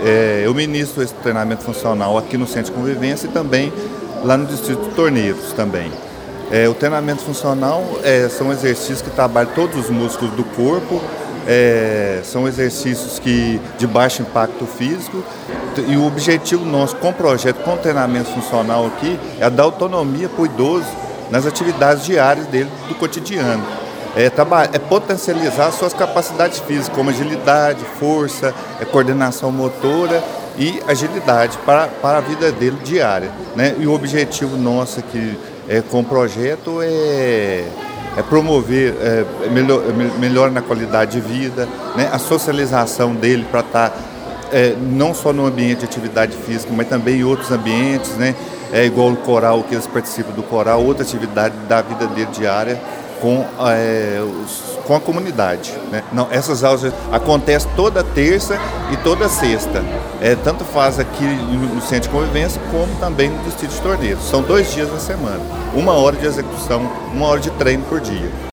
eu ministro esse treinamento funcional aqui no Centro de Convivência e também lá no Distrito de Torneiros também. O treinamento funcional são exercícios que trabalham todos os músculos do corpo, são exercícios de baixo impacto físico, e o objetivo nosso com o projeto, com o treinamento funcional aqui, é dar autonomia para o idoso nas atividades diárias dele do cotidiano. Potencializar suas capacidades físicas, como agilidade, força, coordenação motora e agilidade para a vida dele diária, né? E o objetivo nosso aqui com o projeto é promover melhor na qualidade de vida, né? A socialização dele para estar não só no ambiente de atividade física, mas também em outros ambientes, né? Igual o coral, que eles participam do coral, outra atividade da vida dele diária com a comunidade, né? Não, essas aulas acontecem toda terça e toda sexta. Tanto faz aqui no Centro de Convivência como também no Distrito de Torneiros. São 2 dias na semana, 1 hora de execução, 1 hora de treino por dia.